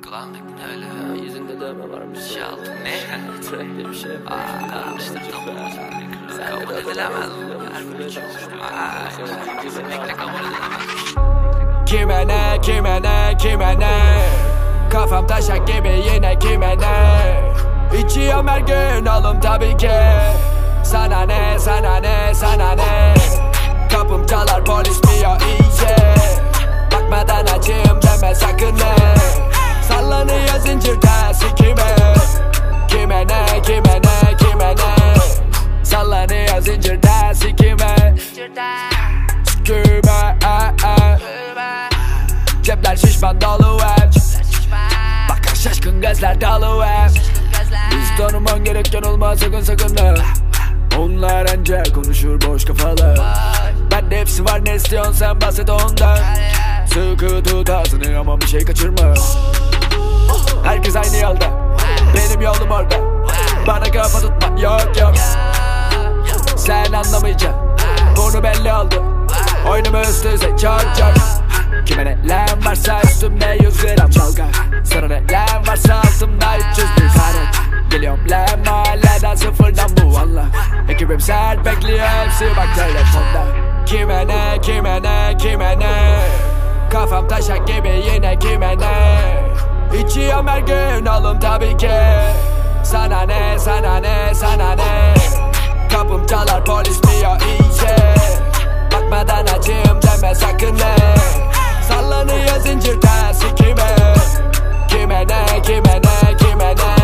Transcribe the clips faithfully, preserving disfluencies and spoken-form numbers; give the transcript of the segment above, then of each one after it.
Kulağındaki ne öyle? Ya, yüzünde dövme varmış. Şey aldın ne? Track'te bir şey. Aaa işte tam kabul edilemez. Her bir çok. Aaa kesinlikle kabul edilemez. Kime ne, kime ne, kime ne? Kafam taşak gibi yine kime ne? İçiyorum her gün oğlum tabii ki. Sana ne, sana ne, sana ne? Kapım çalar polis diyor iyice. Bakmadan açayım deme sakın ne? Sallanıyor zincirde sikime. Kime ne, kime ne, kime ne? Sallanıyor zincirde sikime. Sikime, e, e. Cepler şişman dolu hep. Bakar şaşkın gözler dolu hep. Biz tanıman gereken olmaz sakın sakın da. Onlar anca konuşur boş kafalı. Bende hepsi var ne istiyorsun sen bahset ondan. Sıkı tut ağzını ama bir şey kaçırma. Herkes aynı yolda, benim yolum orada. Bana kafa tutma yok yok. Sen anlamayacaksın, bunu belli oldu. Oyunumu üst düzey çok çok. Kime ne lan varsa üstümde yüz gram dalga. Sana ne lan varsa altımda üç yüz bir karet. Geliyorum lan mahalleden sıfırdan bu valla. Ekibim sert bekliyor hepsi bak telefonda. Kime ne, kime ne, kime ne? Kafam taşak gibi yine kime ne? İçiyorum her gün oğlum tabii ki. Sana ne, sana ne, sana ne? Kapım çalar polis diyor iyice. Bakmadan açayım deme sakın ne? Sallanıyor zincirde sikime. Kime ne, kime ne, kime ne?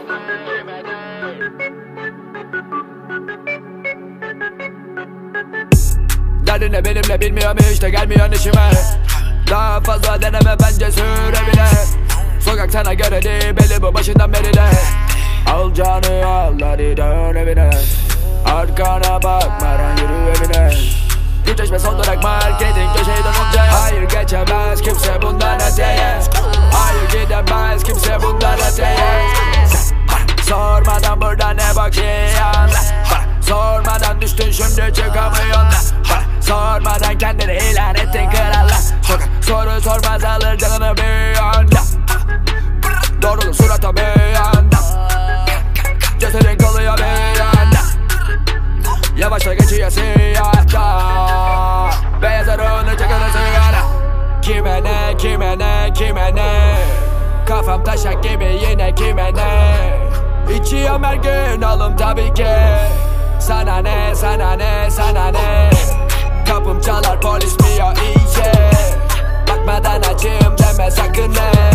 Derdine benimle bilmiyorum hiç de gelmiyor işime. Daha fazla deneme bence süre bile. Sokak sana göre değil belli bu başından beri de. Al canı al hadi dön evine. Arkana bakmadan yürü evine. Güçleşme son durak marketin köşeyi dönünce. Hayır geçemez kimse bundan öteye. Hayır gidemez kimse bundan öteye. Sen bana sormadan burada ne bakıyorsun? Bana sormadan düştün şimdi çıkamıyorsun. Bana sormadan kendini ilan ettin kralla. Sokak soru sormaz alır canını bir anda. Doğrulur surata bir anda. Cesedin kalıyor bir anda. Yavaşça geçiyor siyahta. Beyaz arığını çekiyor sigara. Kime ne, kime ne, kime ne? Kafam taşak gibi yine kime ne? İçiyorum her gün oğlum tabii ki. Sana ne, sana ne, sana ne? Kapım çalar polis diyor iyice. Bakmadan açayım deme sakın ne?